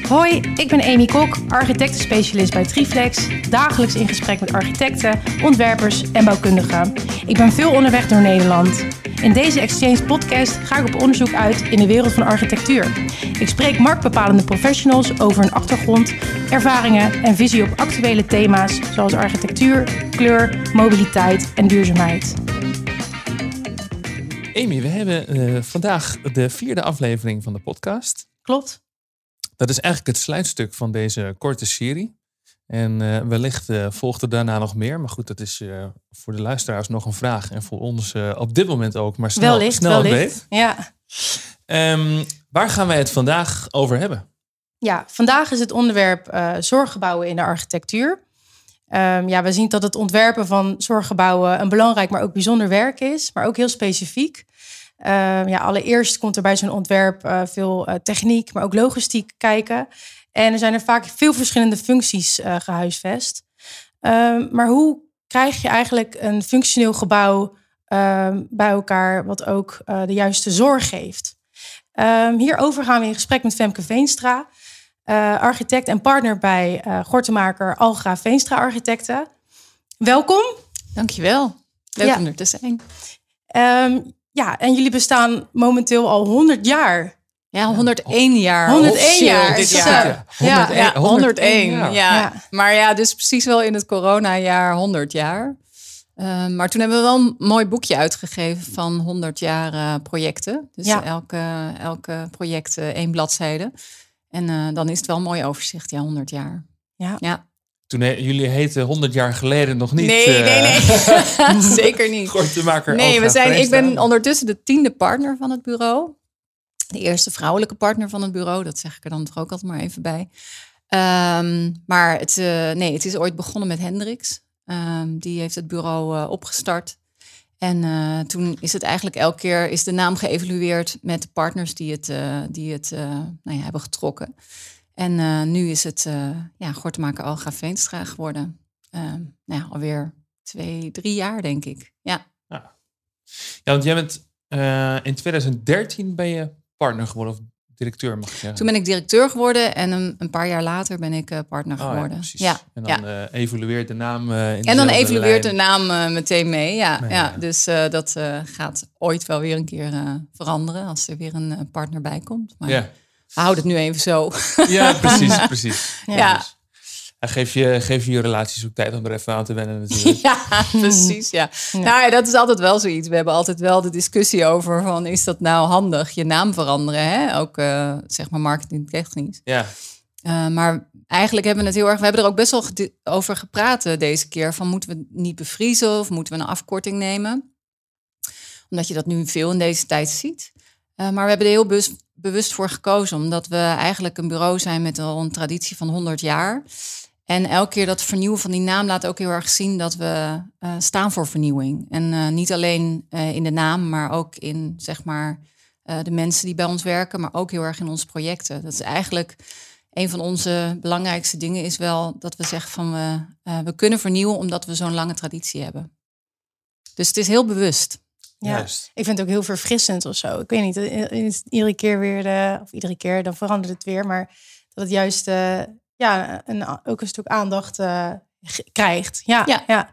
Hoi, ik ben Amy Kok, architectenspecialist bij Triflex. Dagelijks in gesprek met architecten, ontwerpers en bouwkundigen. Ik ben veel onderweg door Nederland. In deze Exchange podcast ga ik op onderzoek uit in de wereld van architectuur. Ik spreek marktbepalende professionals over hun achtergrond, ervaringen en visie op actuele thema's zoals architectuur, kleur, mobiliteit en duurzaamheid. Amy, we hebben vandaag de 4e aflevering van de podcast. Klopt. Dat is eigenlijk het sluitstuk van deze korte serie. En wellicht volgt er daarna nog meer. Maar goed, dat is voor de luisteraars nog een vraag. En voor ons op dit moment ook. Maar snel weet. Ja. Waar gaan wij het vandaag over hebben? Ja, vandaag is het onderwerp zorggebouwen in de architectuur. We zien dat het ontwerpen van zorggebouwen een belangrijk, maar ook bijzonder werk is. Maar ook heel specifiek. Allereerst komt er bij zo'n ontwerp veel techniek, maar ook logistiek kijken. En er zijn er vaak veel verschillende functies gehuisvest. Maar hoe krijg je eigenlijk een functioneel gebouw bij elkaar wat ook de juiste zorg geeft? Hierover gaan we in gesprek met Femke Veenstra, architect en partner bij Gortemaker Algra Veenstra Architecten. Welkom. Dankjewel. Leuk om er te zijn. En jullie bestaan momenteel al 100 jaar. Ja, 101 jaar. 101 jaar. Dit jaar. 101. Ja. Maar ja, dus precies wel in het coronajaar 100 jaar. Maar toen hebben we wel een mooi boekje uitgegeven van 100 jaar projecten. Dus elke project 1 bladzijde. En dan is het wel een mooi overzicht, 100 jaar. Ja. Toen jullie heten 100 jaar geleden nog niet. Nee. Zeker niet. Gortemaker. Ik ben ondertussen de 10e partner van het bureau. De eerste vrouwelijke partner van het bureau. Dat zeg ik er dan toch ook altijd maar even bij. Maar het is ooit begonnen met Hendricks. Die heeft het bureau opgestart. En toen is het eigenlijk elke keer is de naam geëvalueerd met de partners die het hebben getrokken. En nu is het Gortemaker Algra Veenstra geworden. Alweer 2-3 jaar, denk ik. Ja, want jij bent in 2013 ben je partner geworden, of directeur mag ik zeggen. Toen ben ik directeur geworden en een paar jaar later ben ik partner geworden. Ja, precies. Ja. En dan evolueert de naam de naam meteen mee. Ja. Dus dat gaat ooit wel weer een keer veranderen als er weer een partner bij komt. Maar we houden het nu even zo. Ja, precies. Ja. Geef je relaties ook tijd om er even aan te wennen natuurlijk. Ja, precies. Ja. Nou, dat is altijd wel zoiets. We hebben altijd wel de discussie over van, is dat nou handig, je naam veranderen? Hè? Ook zeg maar marketingtechnisch. Ja. Maar eigenlijk hebben we het we hebben er ook best wel over gepraat deze keer. Van, moeten we niet bevriezen of moeten we een afkorting nemen? Omdat je dat nu veel in deze tijd ziet. Maar we hebben er heel bewust voor gekozen. Omdat we eigenlijk een bureau zijn met al een traditie van 100 jaar. En elke keer dat vernieuwen van die naam laat ook heel erg zien dat we staan voor vernieuwing. En niet alleen in de naam, maar ook in zeg maar de mensen die bij ons werken. Maar ook heel erg in onze projecten. Dat is eigenlijk een van onze belangrijkste dingen is wel dat we zeggen van we kunnen vernieuwen omdat we zo'n lange traditie hebben. Dus het is heel bewust. Ja, ik vind het ook heel verfrissend of zo. Ik weet niet, iedere keer dan verandert het weer. Maar dat het juist ook een stuk aandacht krijgt. Ja.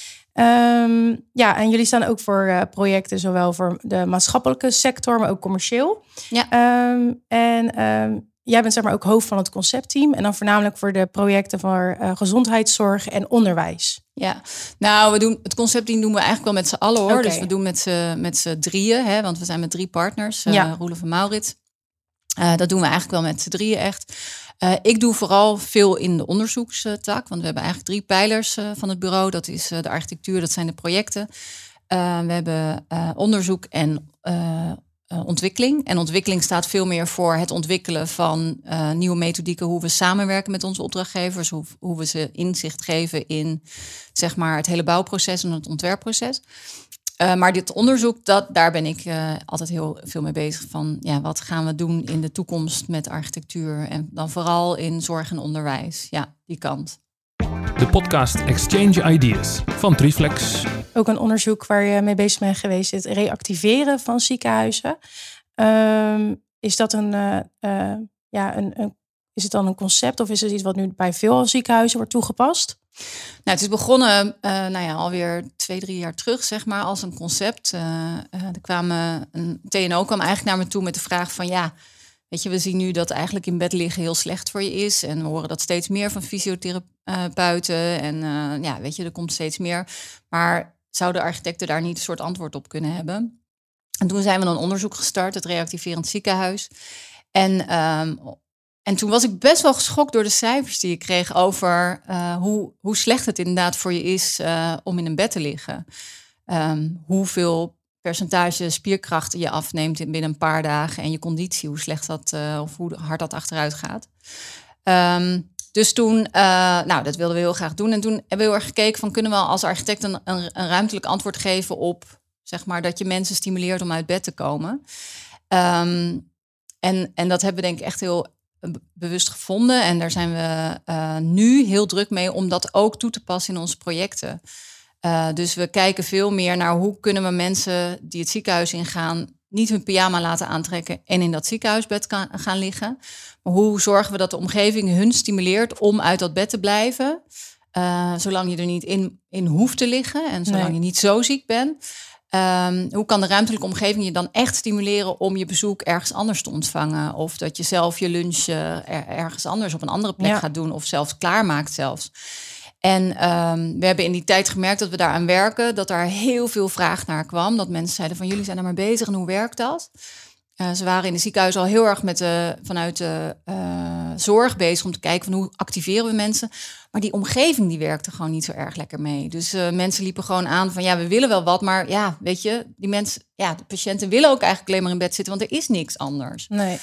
En jullie staan ook voor projecten, zowel voor de maatschappelijke sector, maar ook commercieel. Ja. Jij bent zeg maar ook hoofd van het conceptteam. En dan voornamelijk voor de projecten voor gezondheidszorg en onderwijs. Ja, nou, het conceptteam doen we eigenlijk wel met z'n allen hoor. Okay. Dus we doen met z'n drieën, hè, want we zijn met 3 partners. Roelof en Maurits. Dat doen we eigenlijk wel met z'n drieën echt. Ik doe vooral veel in de onderzoekstak. Want we hebben eigenlijk 3 pijlers van het bureau. Dat is de architectuur, dat zijn de projecten. We hebben onderzoek en ontwikkeling. En ontwikkeling staat veel meer voor het ontwikkelen van nieuwe methodieken. Hoe we samenwerken met onze opdrachtgevers. Hoe we ze inzicht geven in zeg maar, het hele bouwproces en het ontwerpproces. Maar dit onderzoek, daar ben ik altijd heel veel mee bezig. Van wat gaan we doen in de toekomst met architectuur? En dan vooral in zorg en onderwijs. Ja, die kant. De podcast Exchange Ideas van Triflex. Ook een onderzoek waar je mee bezig bent geweest. Het reactiveren van ziekenhuizen. Is dat een is het dan een concept of is het iets wat nu bij veel ziekenhuizen wordt toegepast? Nou, het is begonnen alweer 2-3 jaar terug, zeg maar, als een concept. Een TNO kwam eigenlijk naar me toe met de vraag van weet je, we zien nu dat eigenlijk in bed liggen heel slecht voor je is. En we horen dat steeds meer van fysiotherapeuten. En weet je, er komt steeds meer. Maar zouden architecten daar niet een soort antwoord op kunnen hebben? En toen zijn we een onderzoek gestart, het reactiverend ziekenhuis. En toen was ik best wel geschokt door de cijfers die ik kreeg over hoe slecht het inderdaad voor je is om in een bed te liggen. Hoeveel percentage spierkracht je afneemt binnen een paar dagen en je conditie, hoe slecht dat of hoe hard dat achteruit gaat. Dus toen, dat wilden we heel graag doen. En toen hebben we heel erg gekeken van, kunnen we als architect een ruimtelijk antwoord geven op, zeg maar, dat je mensen stimuleert om uit bed te komen. En dat hebben we denk ik echt heel bewust gevonden. En daar zijn we nu heel druk mee om dat ook toe te passen in onze projecten. Dus we kijken veel meer naar hoe kunnen we mensen die het ziekenhuis ingaan niet hun pyjama laten aantrekken en in dat ziekenhuisbed gaan liggen. Maar hoe zorgen we dat de omgeving hun stimuleert om uit dat bed te blijven, zolang je er niet in hoeft te liggen en zolang je niet zo ziek bent. Hoe kan de ruimtelijke omgeving je dan echt stimuleren om je bezoek ergens anders te ontvangen? Of dat je zelf je lunch ergens anders op een andere plek gaat doen of zelfs klaarmaakt zelfs. En we hebben in die tijd gemerkt dat we daaraan werken, dat daar heel veel vraag naar kwam. Dat mensen zeiden van, jullie zijn er maar bezig en hoe werkt dat? Ze waren in de ziekenhuis al heel erg vanuit de zorg bezig om te kijken van hoe activeren we mensen. Maar die omgeving die werkte gewoon niet zo erg lekker mee. Dus mensen liepen gewoon aan van we willen wel wat. Maar weet je, die mensen, de patiënten willen ook eigenlijk alleen maar in bed zitten, want er is niks anders. Nee.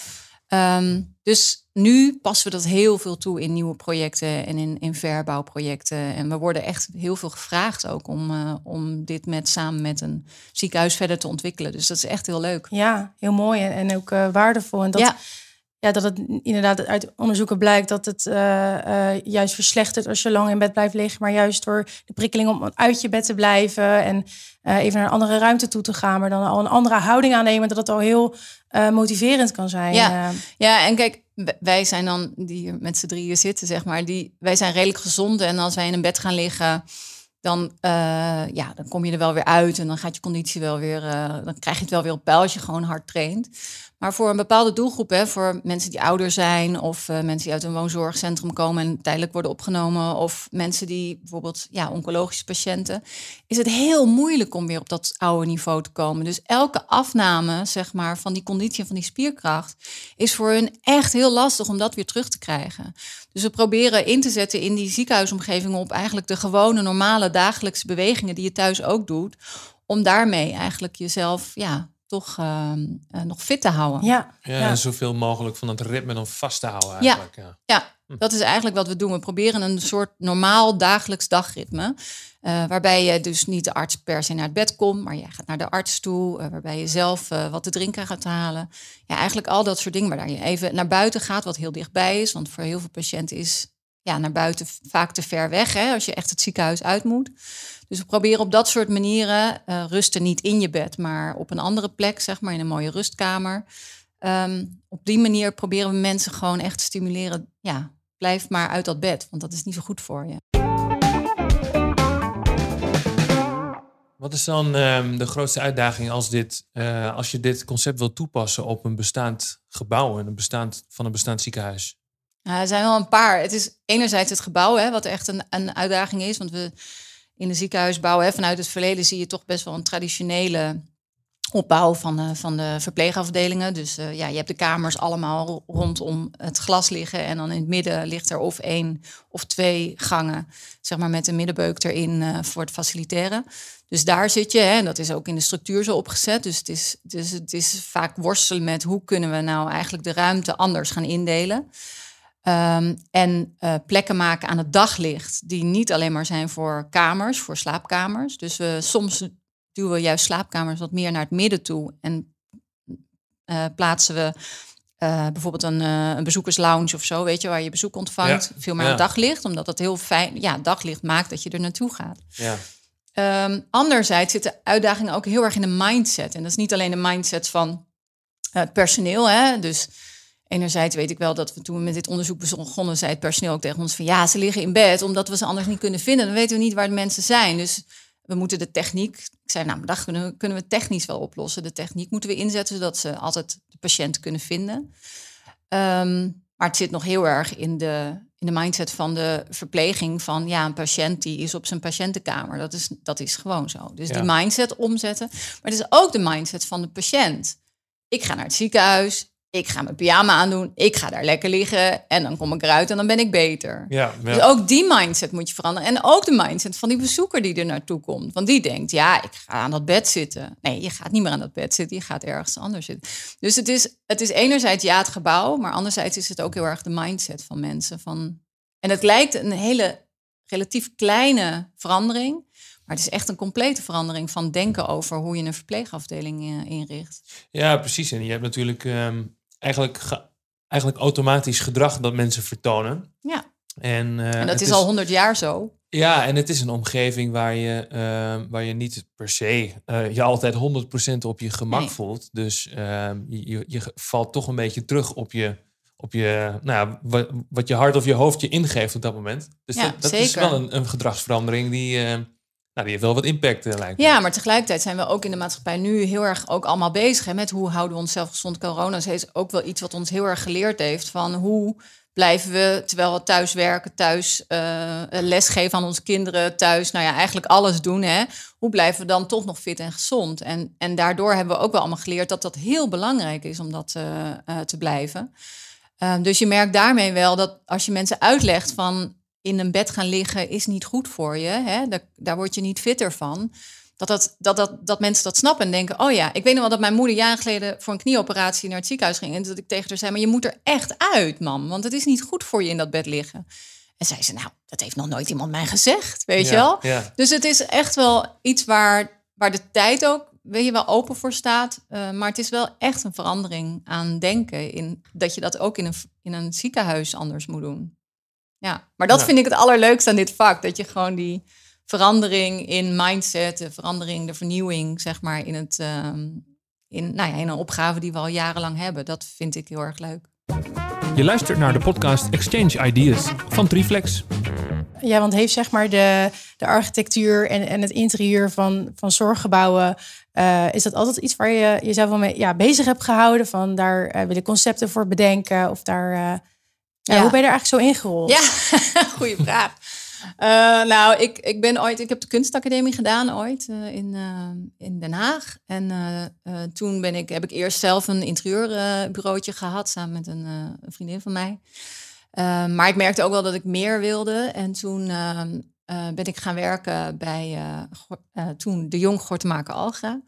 Dus nu passen we dat heel veel toe in nieuwe projecten en in verbouwprojecten. En we worden echt heel veel gevraagd ook om dit samen met een ziekenhuis verder te ontwikkelen. Dus dat is echt heel leuk. Ja, heel mooi en ook waardevol. En dat het inderdaad uit onderzoeken blijkt dat het juist verslechtert als je lang in bed blijft liggen. Maar juist door de prikkeling om uit je bed te blijven en even naar een andere ruimte toe te gaan, maar dan al een andere houding aannemen, dat het al heel motiverend kan zijn. Ja, en kijk, wij zijn dan die hier met z'n drieën zitten, zeg maar. Wij zijn redelijk gezond en als wij in een bed gaan liggen, dan kom je er wel weer uit en dan gaat je conditie wel weer, dan krijg je het wel weer op peil als je gewoon hard traint. Maar voor een bepaalde doelgroep, voor mensen die ouder zijn of mensen die uit een woonzorgcentrum komen en tijdelijk worden opgenomen of mensen die bijvoorbeeld oncologische patiënten, is het heel moeilijk om weer op dat oude niveau te komen. Dus elke afname, zeg maar, van die conditie en van die spierkracht is voor hun echt heel lastig om dat weer terug te krijgen. Dus we proberen in te zetten in die ziekenhuisomgeving op eigenlijk de gewone normale dagelijkse bewegingen die je thuis ook doet, om daarmee eigenlijk jezelf toch nog fit te houden. En zoveel mogelijk van het ritme dan vast te houden eigenlijk. Ja, dat is eigenlijk wat we doen. We proberen een soort normaal dagelijks dagritme. Waarbij je dus niet de arts per se naar het bed komt, maar je gaat naar de arts toe. Waarbij je zelf wat te drinken gaat halen. Ja, eigenlijk al dat soort dingen. Waar je even naar buiten gaat, wat heel dichtbij is. Want voor heel veel patiënten is naar buiten vaak te ver weg. Als je echt het ziekenhuis uit moet. Dus we proberen op dat soort manieren rusten niet in je bed, maar op een andere plek, zeg maar in een mooie rustkamer. Op die manier proberen we mensen gewoon echt te stimuleren. Ja, blijf maar uit dat bed, want dat is niet zo goed voor je. Wat is dan de grootste uitdaging als je dit concept wil toepassen op een bestaand gebouw en van een bestaand ziekenhuis? Er zijn wel een paar. Het is enerzijds het gebouw, wat echt een uitdaging is, want we in de ziekenhuisbouw, vanuit het verleden zie je toch best wel een traditionele opbouw van de verpleegafdelingen. Dus je hebt de kamers allemaal rondom het glas liggen. En dan in het midden ligt er of 1 of 2 gangen, zeg maar met een middenbeuk erin voor het faciliteren. Dus daar zit je, en dat is ook in de structuur zo opgezet. Dus het is vaak worstelen met hoe kunnen we nou eigenlijk de ruimte anders gaan indelen. En plekken maken aan het daglicht die niet alleen maar zijn voor kamers, voor slaapkamers. Dus soms duwen we juist slaapkamers wat meer naar het midden toe en plaatsen we bijvoorbeeld een bezoekerslounge of zo, weet je, waar je bezoek ontvangt, veel meer aan daglicht, omdat dat heel fijn, daglicht maakt dat je er naartoe gaat. Ja. Anderzijds zit de uitdaging ook heel erg in de mindset. En dat is niet alleen de mindset van het personeel, dus Enerzijds weet ik wel dat we toen we met dit onderzoek begonnen, zei het personeel ook tegen ons van ja, ze liggen in bed omdat we ze anders niet kunnen vinden. Dan weten we niet waar de mensen zijn. Dus we moeten de techniek, ik zei nou, dat kunnen we technisch wel oplossen. De techniek moeten we inzetten zodat ze altijd de patiënt kunnen vinden. Maar het zit nog heel erg in de mindset van de verpleging van ja, een patiënt die is op zijn patiëntenkamer. Dat is gewoon zo. Dus die mindset omzetten. Maar het is ook de mindset van de patiënt. Ik ga naar het ziekenhuis. Ik ga mijn pyjama aandoen. Ik ga daar lekker liggen. En dan kom ik eruit en dan ben ik beter. Ja. Dus ook die mindset moet je veranderen. En ook de mindset van die bezoeker die er naartoe komt. Want die denkt, ja, ik ga aan dat bed zitten. Nee, je gaat niet meer aan dat bed zitten. Je gaat ergens anders zitten. Dus het is enerzijds het gebouw. Maar anderzijds is het ook heel erg de mindset van mensen. En het lijkt een hele relatief kleine verandering. Maar het is echt een complete verandering van denken over hoe je een verpleegafdeling inricht. Ja, precies. En je hebt natuurlijk eigenlijk automatisch gedrag dat mensen vertonen. Ja. En dat is al 100 jaar zo. Ja, en het is een omgeving waar je niet per se je altijd 100% op je gemak voelt. Dus je valt toch een beetje terug op je wat je hart of je hoofd je ingeeft op dat moment. Dus dat is wel een gedragsverandering die heeft wel wat impact, lijkt me. Ja, maar tegelijkertijd zijn we ook in de maatschappij nu heel erg ook allemaal bezig met hoe houden we onszelf gezond. Corona is ook wel iets wat ons heel erg geleerd heeft van hoe blijven we, terwijl we thuis werken, thuis lesgeven aan onze kinderen, thuis, eigenlijk alles doen. Hè? Hoe blijven we dan toch nog fit en gezond? En daardoor hebben we ook wel allemaal geleerd dat dat heel belangrijk is om dat te blijven. Dus je merkt daarmee wel dat als je mensen uitlegt van in een bed gaan liggen is niet goed voor je. Hè? Daar word je niet fitter van. Dat mensen dat snappen en denken, oh ja, ik weet nog wel dat mijn moeder jaren geleden voor een knieoperatie naar het ziekenhuis ging. En dat ik tegen haar zei, maar je moet er echt uit, mam. Want het is niet goed voor je in dat bed liggen. En zei ze, nou, dat heeft nog nooit iemand mij gezegd, weet je wel? Ja. Dus het is echt wel iets waar de tijd ook, weet je wel, open voor staat. Maar het is wel echt een verandering aan denken. Dat je dat ook in een ziekenhuis anders moet doen. Ja, maar dat vind ik het allerleukste aan dit vak. Dat je gewoon die verandering in mindset, de vernieuwing, zeg maar, in een opgave die we al jarenlang hebben. Dat vind ik heel erg leuk. Je luistert naar de podcast Exchange Ideas van Triflex. Ja, want heeft zeg maar de architectuur en het interieur van zorggebouwen, is dat altijd iets waar je jezelf wel mee bezig hebt gehouden? Van daar wil ik concepten voor bedenken of daar... Hoe ben je er eigenlijk zo ingerold? Ja, goeie vraag. Ik heb de kunstacademie gedaan ooit in Den Haag. En toen heb ik eerst zelf een interieurbureautje gehad samen met een vriendin van mij. Maar ik merkte ook wel dat ik meer wilde. En toen ben ik gaan werken bij toen de Jong Gortemaker Algra.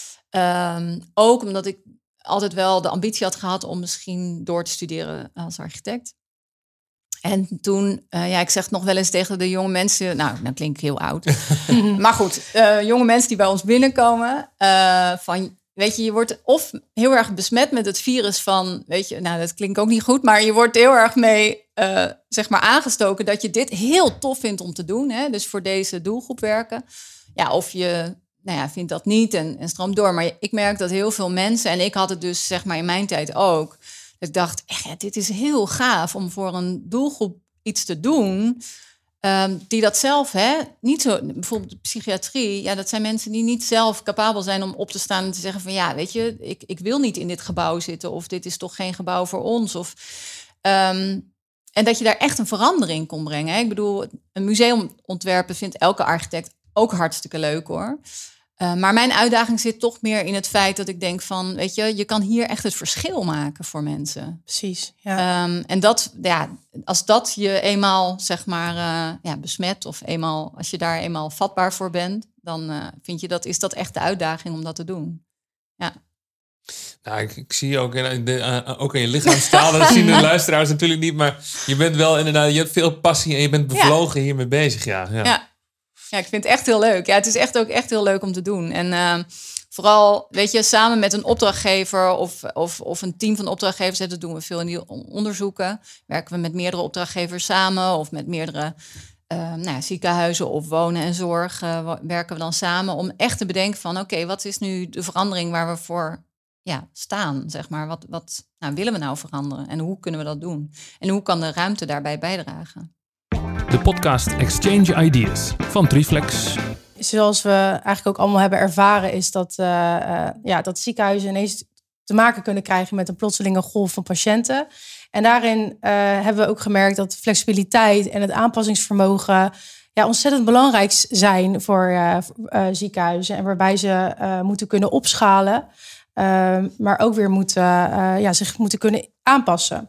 Ook omdat ik altijd wel de ambitie had gehad om misschien door te studeren als architect. En toen, ik zeg nog wel eens tegen de jonge mensen, nou klink ik heel oud. Maar goed, jonge mensen die bij ons binnenkomen, weet je wordt of heel erg besmet met het virus van, weet je, dat klinkt ook niet goed, maar je wordt heel erg mee, aangestoken dat je dit heel tof vindt om te doen. Hè? Dus voor deze doelgroep werken. Ja, of je vindt dat niet en stroomt door. Maar ik merk dat heel veel mensen, en ik had het dus in mijn tijd ook, dat ik dacht, dit is heel gaaf om voor een doelgroep iets te doen, die dat zelf, niet zo, bijvoorbeeld de psychiatrie, dat zijn mensen die niet zelf capabel zijn om op te staan en te zeggen van, weet je, ik wil niet in dit gebouw zitten, of dit is toch geen gebouw voor ons, of en dat je daar echt een verandering kon brengen. Hè? Ik bedoel, een museum ontwerpen vindt elke architect ook hartstikke leuk, hoor. Maar mijn uitdaging zit toch meer in het feit dat ik denk van, weet je kan hier echt het verschil maken voor mensen. Precies, ja. En dat, als dat je eenmaal, besmet of als je daar eenmaal vatbaar voor bent, dan is dat echt de uitdaging om dat te doen. Ja. Nou, ik zie ook ook in je lichaamstaal, dat zien de luisteraars natuurlijk niet, maar je bent wel inderdaad, je hebt veel passie en je bent bevlogen hiermee bezig, ja. Ja, ik vind het echt heel leuk. Ja, het is echt ook echt heel leuk om te doen. En vooral, weet je, samen met een opdrachtgever of een team van opdrachtgevers, dat doen we veel in die onderzoeken. Werken we met meerdere opdrachtgevers samen of met meerdere ziekenhuizen of wonen en zorg werken we dan samen om echt te bedenken van, oké, wat is nu de verandering waar we voor staan, zeg maar. Wat willen we nou veranderen? En hoe kunnen we dat doen? En hoe kan de ruimte daarbij bijdragen? De podcast Exchange Ideas van Triflex. Zoals we eigenlijk ook allemaal hebben ervaren, is dat ziekenhuizen ineens te maken kunnen krijgen met een plotselinge golf van patiënten. En daarin hebben we ook gemerkt dat flexibiliteit en het aanpassingsvermogen ontzettend belangrijk zijn voor ziekenhuizen. En waarbij ze moeten kunnen opschalen, maar ook weer zich moeten kunnen aanpassen.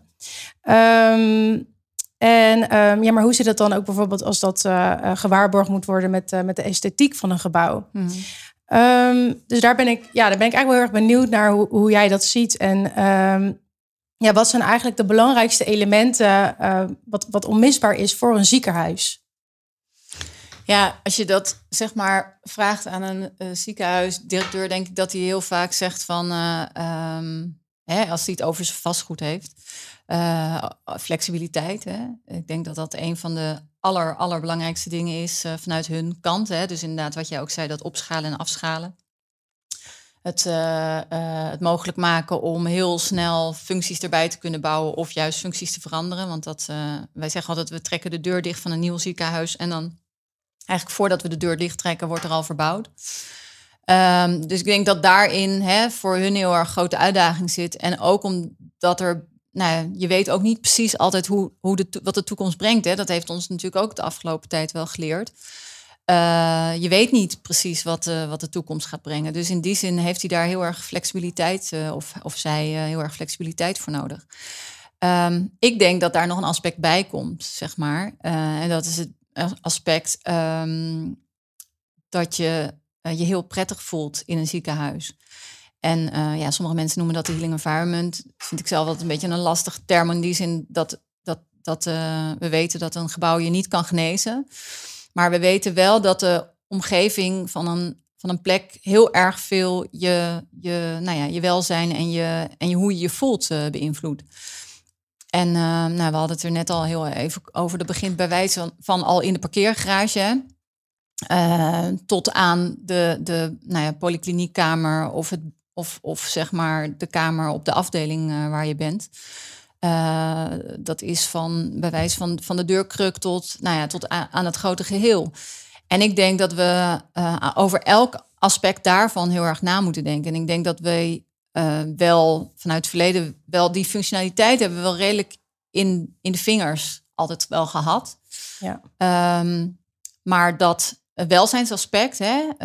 Maar hoe zit het dan ook bijvoorbeeld als dat gewaarborgd moet worden met de esthetiek van een gebouw? Dus daar ben ik eigenlijk wel heel erg benieuwd naar hoe jij dat ziet. En wat zijn eigenlijk de belangrijkste elementen wat onmisbaar is voor een ziekenhuis? Ja, als je dat zeg maar vraagt aan een ziekenhuisdirecteur, denk ik dat hij heel vaak zegt van, als hij het over zijn vastgoed heeft, flexibiliteit. Hè? Ik denk dat dat een van de allerbelangrijkste dingen is vanuit hun kant. Hè? Dus inderdaad, wat jij ook zei, dat opschalen en afschalen. Het mogelijk maken om heel snel functies erbij te kunnen bouwen of juist functies te veranderen. Want wij zeggen altijd, we trekken de deur dicht van een nieuw ziekenhuis en dan eigenlijk voordat we de deur dicht trekken, wordt er al verbouwd. Dus ik denk dat daarin voor hun heel erg grote uitdaging zit. En ook omdat er, je weet ook niet precies altijd wat de toekomst brengt. Hè. Dat heeft ons natuurlijk ook de afgelopen tijd wel geleerd. Je weet niet precies wat de toekomst gaat brengen. Dus in die zin heeft hij daar heel erg flexibiliteit, of zij heel erg flexibiliteit voor nodig. Ik denk dat daar nog een aspect bij komt, zeg maar. En dat is het aspect dat je je heel prettig voelt in een ziekenhuis. En sommige mensen noemen dat de healing environment. Vind ik zelf altijd een beetje een lastig term in die zin dat we weten dat een gebouw je niet kan genezen. Maar we weten wel dat de omgeving van een plek heel erg veel je welzijn en hoe je je voelt beïnvloedt. En we hadden het er net al heel even over. Dat begint bij wijze van al in de parkeergarage. Tot aan de polykliniekkamer of zeg maar de kamer op de afdeling waar je bent. Dat is bij wijze van de deurkruk tot aan het grote geheel. En ik denk dat we over elk aspect daarvan heel erg na moeten denken. En ik denk dat wij wel vanuit het verleden wel die functionaliteit hebben we wel redelijk in de vingers altijd wel gehad. Ja. Maar dat welzijnsaspect,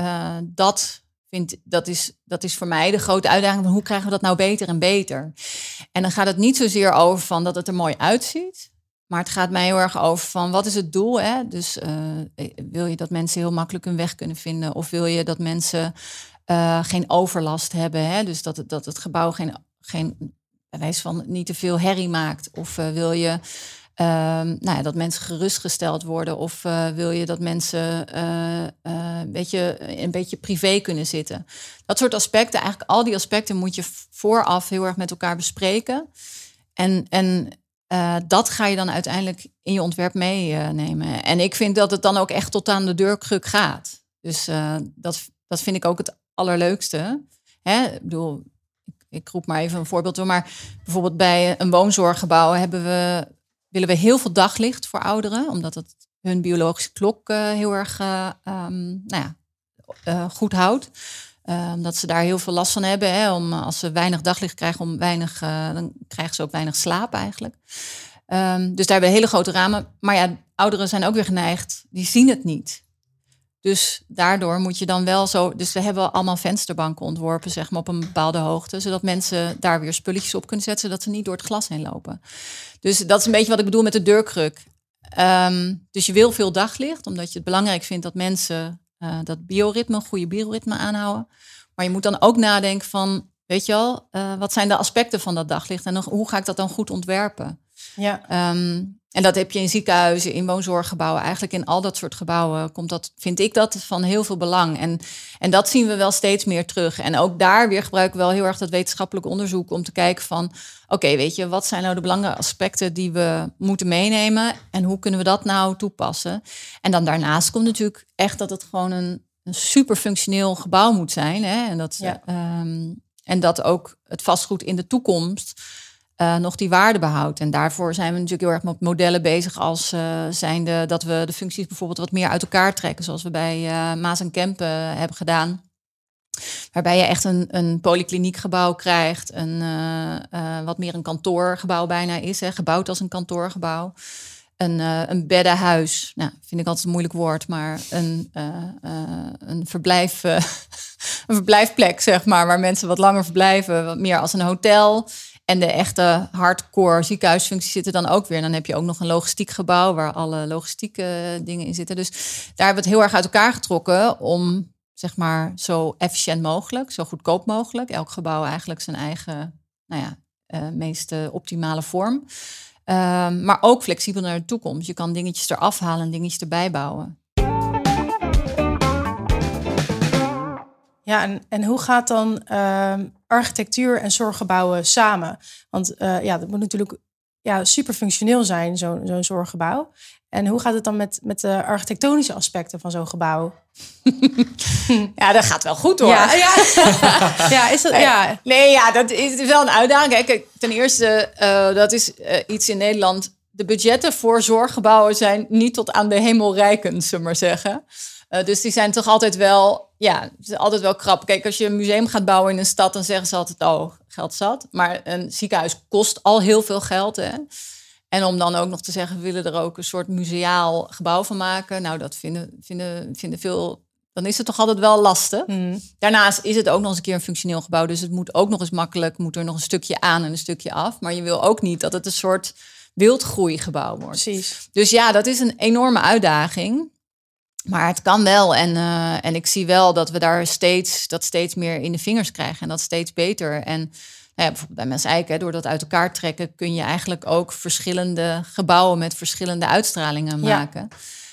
dat is voor mij de grote uitdaging van hoe krijgen we dat nou beter en beter. En dan gaat het niet zozeer over van dat het er mooi uitziet, maar het gaat mij heel erg over van wat is het doel? Hè? Dus wil je dat mensen heel makkelijk hun weg kunnen vinden, of wil je dat mensen geen overlast hebben? Hè? Dus dat het gebouw geen bij wijze van niet te veel herrie maakt, of wil je dat mensen gerustgesteld worden, of wil je dat mensen een beetje privé kunnen zitten. Dat soort aspecten, eigenlijk al die aspecten moet je vooraf heel erg met elkaar bespreken. En dat ga je dan uiteindelijk in je ontwerp meenemen. En ik vind dat het dan ook echt tot aan de deurkruk gaat. Dus dat vind ik ook het allerleukste. Hè? Ik bedoel, ik roep maar even een voorbeeld door. Maar bijvoorbeeld bij een woonzorggebouw willen we heel veel daglicht voor ouderen, omdat het hun biologische klok heel erg goed houdt. Omdat ze daar heel veel last van hebben. Hè, als ze weinig daglicht krijgen, dan krijgen ze ook weinig slaap eigenlijk. Dus daar hebben we hele grote ramen. Maar ja, ouderen zijn ook weer geneigd, die zien het niet. Dus daardoor moet je dan wel zo. Dus we hebben allemaal vensterbanken ontworpen, zeg maar, op een bepaalde hoogte, zodat mensen daar weer spulletjes op kunnen zetten, zodat ze niet door het glas heen lopen. Dus dat is een beetje wat ik bedoel met de deurkruk. Dus je wil veel daglicht, omdat je het belangrijk vindt dat mensen dat goede bioritme aanhouden. Maar je moet dan ook nadenken van, weet je wel, wat zijn de aspecten van dat daglicht en hoe ga ik dat dan goed ontwerpen? Ja. En dat heb je in ziekenhuizen, in woonzorggebouwen, eigenlijk in al dat soort gebouwen vind ik dat van heel veel belang. En dat zien we wel steeds meer terug. En ook daar weer gebruiken we wel heel erg dat wetenschappelijk onderzoek om te kijken van, oké, weet je, wat zijn nou de belangrijke aspecten die we moeten meenemen en hoe kunnen we dat nou toepassen? En dan daarnaast komt natuurlijk echt dat het gewoon een super functioneel gebouw moet zijn. Hè? En dat En dat ook het vastgoed in de toekomst nog die waarde behoudt. En daarvoor zijn we natuurlijk heel erg met modellen bezig als zijnde dat we de functies bijvoorbeeld wat meer uit elkaar trekken. Zoals we bij Maas & Kempen hebben gedaan. Waarbij je echt een polykliniekgebouw krijgt. Wat meer een kantoorgebouw bijna is. Hè, gebouwd als een kantoorgebouw. Een beddenhuis. Nou, vind ik altijd een moeilijk woord. Maar een verblijfplek, zeg maar. Waar mensen wat langer verblijven. Wat meer als een hotel. En de echte hardcore ziekenhuisfuncties zitten dan ook weer. En dan heb je ook nog een logistiek gebouw. Waar alle logistieke dingen in zitten. Dus daar hebben we het heel erg uit elkaar getrokken. Om zeg maar zo efficiënt mogelijk, zo goedkoop mogelijk. Elk gebouw eigenlijk zijn eigen, meest optimale vorm. Maar ook flexibel naar de toekomst. Je kan dingetjes eraf halen en dingetjes erbij bouwen. Ja, en hoe gaat dan architectuur en zorggebouwen samen? Want dat moet natuurlijk super functioneel zijn, zo'n zorggebouw. En hoe gaat het dan met de architectonische aspecten van zo'n gebouw? Ja, dat gaat wel goed hoor. Ja, is dat? Dat is wel een uitdaging. Kijk, ten eerste, dat is iets in Nederland. De budgetten voor zorggebouwen zijn niet tot aan de hemel reikend, zullen we maar zeggen. Dus die zijn toch altijd wel, altijd wel krap. Kijk, als je een museum gaat bouwen in een stad, dan zeggen ze altijd, geld zat. Maar een ziekenhuis kost al heel veel geld, hè. En om dan ook nog te zeggen, we willen er ook een soort museaal gebouw van maken. Nou, dat vinden veel. Dan is het toch altijd wel lastig. Daarnaast is het ook nog eens een keer een functioneel gebouw. Dus het moet ook nog eens makkelijk. Moet er nog een stukje aan en een stukje af. Maar je wil ook niet dat het een soort wildgroeigebouw wordt. Precies. Dus dat is een enorme uitdaging. Maar het kan wel. En ik zie wel dat we daar steeds meer in de vingers krijgen. En dat steeds beter. En bijvoorbeeld bij Maas Eik, door dat uit elkaar trekken, kun je eigenlijk ook verschillende gebouwen met verschillende uitstralingen maken.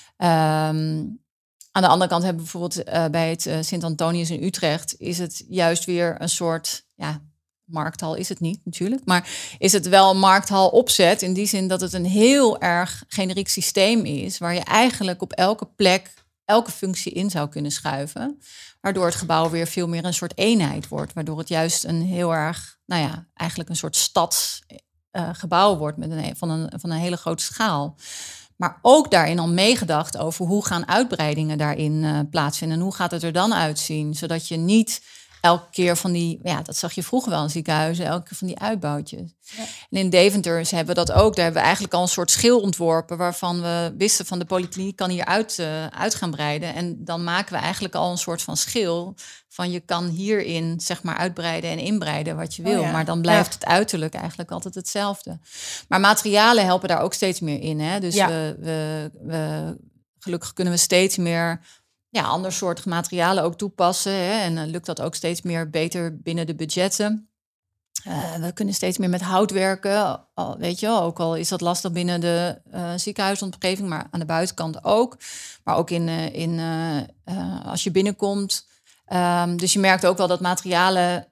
Aan de andere kant hebben we bijvoorbeeld bij het Sint-Antonius in Utrecht, is het juist weer een soort, markthal is het niet natuurlijk, maar is het wel een markthal opzet in die zin dat het een heel erg generiek systeem is, waar je eigenlijk op elke plek elke functie in zou kunnen schuiven. Waardoor het gebouw weer veel meer een soort eenheid wordt. Waardoor het juist een heel erg, eigenlijk een soort stadsgebouw wordt van een hele grote schaal. Maar ook daarin al meegedacht over hoe gaan uitbreidingen daarin plaatsvinden. En hoe gaat het er dan uitzien? Zodat je niet elke keer van die, dat zag je vroeger wel in ziekenhuizen, elke keer van die uitbouwtjes. Ja. En in Deventer hebben we dat ook. Daar hebben we eigenlijk al een soort schil ontworpen waarvan we wisten van de polykliniek kan hier uit gaan breiden. En dan maken we eigenlijk al een soort van schil van je kan hierin zeg maar uitbreiden en inbreiden wat je wil. Maar dan blijft het uiterlijk eigenlijk altijd hetzelfde. Maar materialen helpen daar ook steeds meer in. Hè? Dus we gelukkig kunnen we steeds meer ander soort materialen ook toepassen. Hè? En lukt dat ook steeds meer beter binnen de budgetten. We kunnen steeds meer met hout werken. Ook al is dat lastig binnen de ziekenhuisomgeving, maar aan de buitenkant ook. Maar ook als je binnenkomt. Dus je merkt ook wel dat materialen,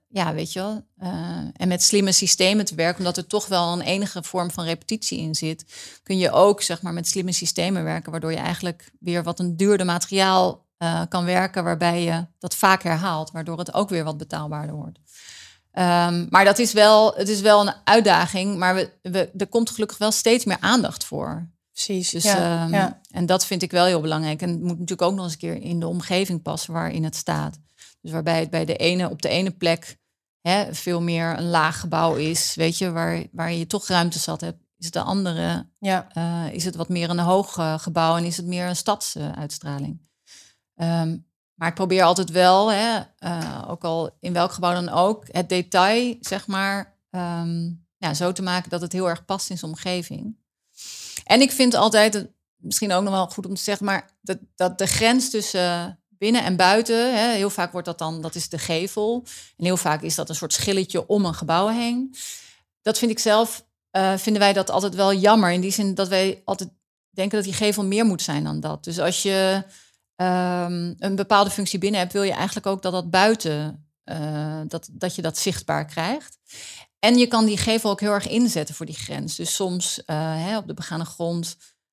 en met slimme systemen te werken, omdat er toch wel een enige vorm van repetitie in zit, kun je ook zeg maar met slimme systemen werken, waardoor je eigenlijk weer wat een duurder materiaal kan werken, waarbij je dat vaak herhaalt, waardoor het ook weer wat betaalbaarder wordt. Maar het is wel een uitdaging, maar er komt gelukkig wel steeds meer aandacht voor. Precies. Dus, en dat vind ik wel heel belangrijk. En het moet natuurlijk ook nog eens een keer in de omgeving passen waarin het staat. Dus waarbij het bij op de ene plek veel meer een laag gebouw is, waar je toch ruimte zat hebt, is het de andere, is het wat meer een hoog gebouw en is het meer een stadsuitstraling. Maar ik probeer altijd wel, ook al in welk gebouw dan ook, het detail, zeg maar, zo te maken dat het heel erg past in zijn omgeving. En ik vind altijd, misschien ook nog wel goed om te zeggen, maar dat de grens tussen binnen en buiten, heel vaak wordt dat is de gevel. En heel vaak is dat een soort schilletje om een gebouw heen. Dat vind ik zelf, vinden wij dat altijd wel jammer. In die zin dat wij altijd denken dat die gevel meer moet zijn dan dat. Dus als je een bepaalde functie binnen hebt, wil je eigenlijk ook dat buiten, dat je dat zichtbaar krijgt. En je kan die gevel ook heel erg inzetten voor die grens. Dus soms op de begane grond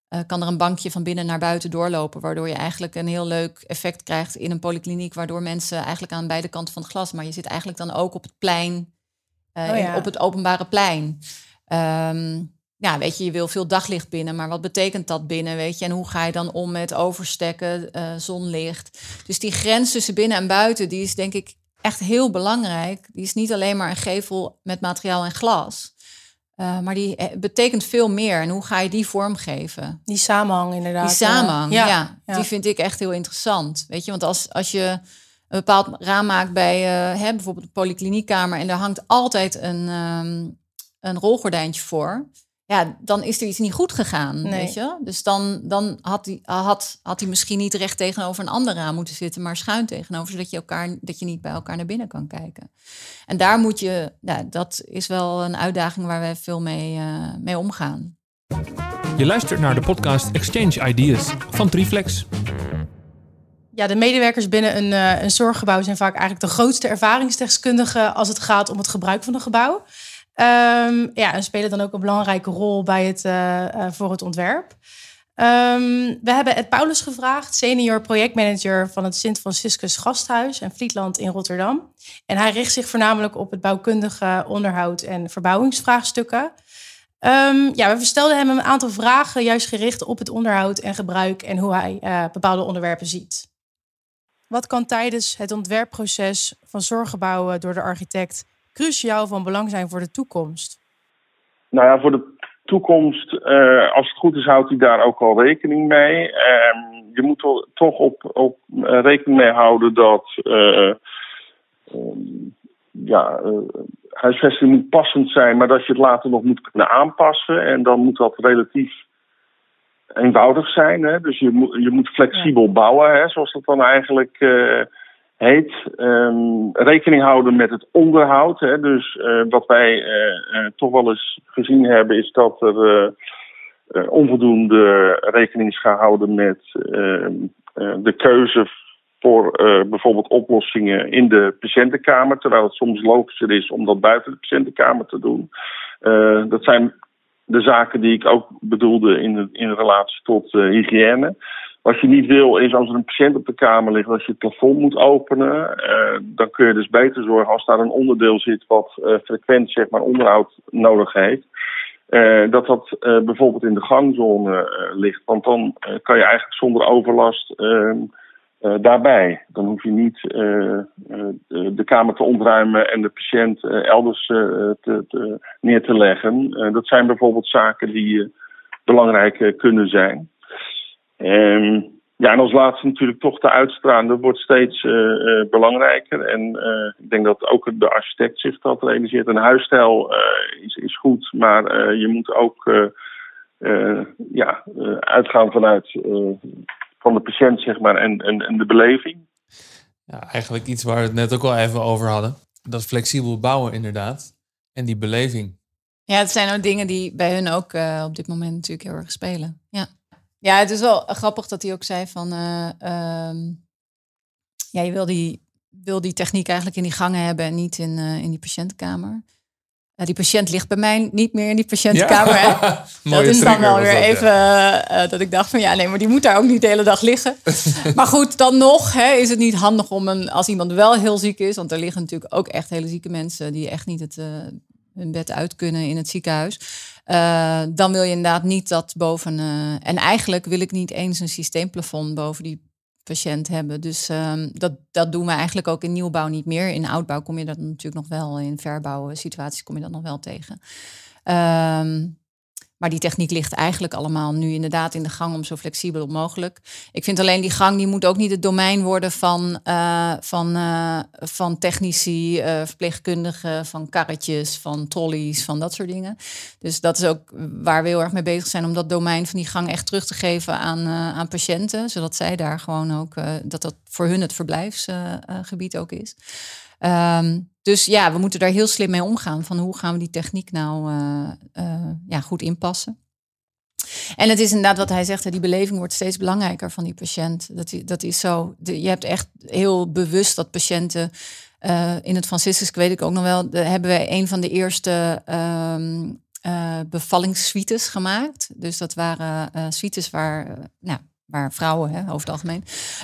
kan er een bankje van binnen naar buiten doorlopen, waardoor je eigenlijk een heel leuk effect krijgt in een polykliniek, waardoor mensen eigenlijk aan beide kanten van het glas, maar je zit eigenlijk dan ook op het plein, op het openbare plein. Weet je wil veel daglicht binnen, maar wat betekent dat binnen, weet je? En hoe ga je dan om met overstekken, zonlicht? Dus die grens tussen binnen en buiten, die is denk ik echt heel belangrijk. Die is niet alleen maar een gevel met materiaal en glas. Maar die betekent veel meer. En hoe ga je die vormgeven? Die samenhang inderdaad. Die samenhang, ja. Die vind ik echt heel interessant. Weet je, want als je een bepaald raam maakt bij bijvoorbeeld de polykliniekkamer en daar hangt altijd een rolgordijntje voor. Ja, dan is er iets niet goed gegaan, weet je. Dus dan had hij misschien niet recht tegenover een ander raam moeten zitten, maar schuin tegenover, zodat je niet bij elkaar naar binnen kan kijken. En daar moet je, dat is wel een uitdaging waar we veel mee omgaan. Je luistert naar de podcast Exchange Ideas van Triflex. Ja, de medewerkers binnen een zorggebouw zijn vaak eigenlijk de grootste ervaringsdeskundigen als het gaat om het gebruik van een gebouw. En spelen dan ook een belangrijke rol bij voor het ontwerp. We hebben Ed Paulus gevraagd, senior projectmanager van het Sint Franciscus Gasthuis en Vlietland in Rotterdam. En hij richt zich voornamelijk op het bouwkundige onderhoud en verbouwingsvraagstukken. We verstelden hem een aantal vragen, juist gericht op het onderhoud en gebruik en hoe hij bepaalde onderwerpen ziet. Wat kan tijdens het ontwerpproces van zorggebouwen door de architect cruciaal van belang zijn voor de toekomst? Nou ja, voor de toekomst, als het goed is, houdt hij daar ook al rekening mee. Je moet toch op rekening mee houden dat huisvesting moet passend zijn, maar dat je het later nog moet kunnen aanpassen. En dan moet dat relatief eenvoudig zijn. Hè? Dus je moet flexibel bouwen, hè, zoals dat dan eigenlijk heet. Rekening houden met het onderhoud. Hè? Dus wat wij toch wel eens gezien hebben, is dat er onvoldoende rekening is gehouden met de keuze voor bijvoorbeeld oplossingen in de patiëntenkamer, terwijl het soms logischer is om dat buiten de patiëntenkamer te doen. Dat zijn de zaken die ik ook bedoelde in relatie tot hygiëne. Wat je niet wil is, als er een patiënt op de kamer ligt, dat je het plafond moet openen. Dan kun je dus beter zorgen als daar een onderdeel zit wat frequent onderhoud nodig heeft. Dat bijvoorbeeld in de gangzone ligt. Want dan kan je eigenlijk zonder overlast daarbij. Dan hoef je niet de kamer te ontruimen en de patiënt elders neer te leggen. Dat zijn bijvoorbeeld zaken die belangrijk kunnen zijn. En als laatste natuurlijk toch de uitstraling. Dat wordt steeds belangrijker. En ik denk dat ook de architect zich dat realiseert. Een huisstijl is goed, maar je moet ook uitgaan vanuit van de patiënt, en de beleving. Ja, eigenlijk iets waar we het net ook al even over hadden. Dat flexibel bouwen inderdaad. En die beleving. Ja, het zijn ook dingen die bij hun ook op dit moment natuurlijk heel erg spelen. Ja, het is wel grappig dat hij ook zei van je wil die techniek eigenlijk in die gangen hebben en niet in die patiëntenkamer. Die patiënt ligt bij mij niet meer in die patiëntenkamer. Ja, dat is dan wel weer even dat ik dacht van maar die moet daar ook niet de hele dag liggen. Maar goed, dan nog is het niet handig om als iemand wel heel ziek is, want er liggen natuurlijk ook echt hele zieke mensen die echt niet hun bed uit kunnen in het ziekenhuis. Dan wil je inderdaad niet dat boven. En eigenlijk wil ik niet eens een systeemplafond boven die patiënt hebben. Dus dat doen we eigenlijk ook in nieuwbouw niet meer. In oudbouw kom je dat natuurlijk nog wel. In verbouwen situaties kom je dat nog wel tegen. Maar die techniek ligt eigenlijk allemaal nu inderdaad in de gang om zo flexibel mogelijk. Ik vind alleen die gang, die moet ook niet het domein worden van technici, verpleegkundigen, van karretjes, van trolleys, van dat soort dingen. Dus dat is ook waar we heel erg mee bezig zijn, om dat domein van die gang echt terug te geven aan patiënten. Zodat zij daar gewoon ook, dat voor hun het verblijfsgebied ook is. Dus we moeten daar heel slim mee omgaan. Van hoe gaan we die techniek nou goed inpassen? En het is inderdaad wat hij zegt, die beleving wordt steeds belangrijker van die patiënt. Dat is zo. Je hebt echt heel bewust dat patiënten in het Franciscus, weet ik ook nog wel, hebben wij een van de eerste bevallingssuites gemaakt. Dus dat waren suites waar vrouwen, over het algemeen,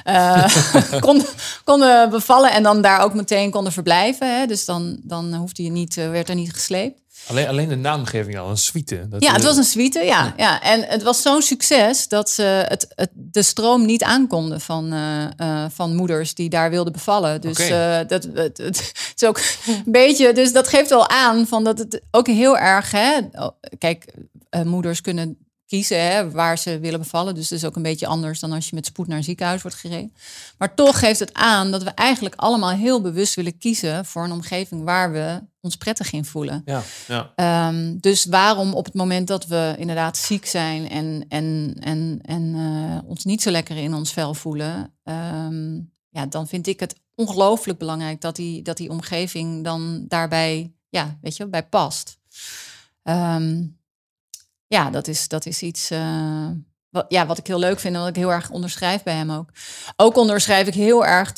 konden bevallen en dan daar ook meteen konden verblijven. Hè. Dus dan hoefde je niet, werd er niet gesleept. Alleen de naamgeving al, een suite. Het was een suite, ja. En het was zo'n succes dat ze de stroom niet aankonden van moeders die daar wilden bevallen. Dus het is ook een beetje, dus dat geeft wel aan van dat het ook heel erg, kijk, moeders kunnen kiezen waar ze willen bevallen. Dus het is ook een beetje anders dan als je met spoed naar een ziekenhuis wordt gereden. Maar toch geeft het aan dat we eigenlijk allemaal heel bewust willen kiezen voor een omgeving waar we ons prettig in voelen. Ja. Dus waarom op het moment dat we inderdaad ziek zijn en ons niet zo lekker in ons vel voelen, dan vind ik het ongelooflijk belangrijk dat die omgeving dan daarbij, bij past. Dat is iets wat ik heel leuk vind en wat ik heel erg onderschrijf bij hem ook. Ook onderschrijf ik heel erg